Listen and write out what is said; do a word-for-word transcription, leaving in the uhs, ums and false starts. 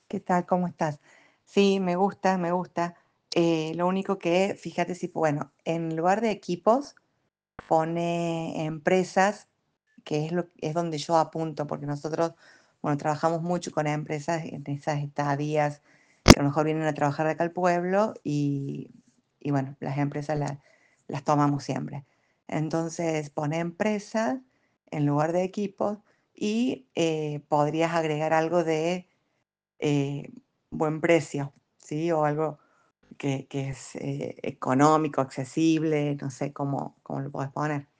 ¿Qué tal? ¿Cómo estás? Sí, me gusta, me gusta. Eh, lo único que, fíjate si, bueno, en lugar de equipos, pone empresas, que es, lo, es donde yo apunto, porque nosotros, bueno, trabajamos mucho con empresas en esas estadías que a lo mejor vienen a trabajar de acá al pueblo y, y bueno, las empresas la- las tomamos siempre. Entonces, pone empresas en lugar de equipos y eh, podrías agregar algo de eh, buen precio, ¿sí? O algo que, que es eh, económico, accesible, no sé cómo, cómo lo puedes poner.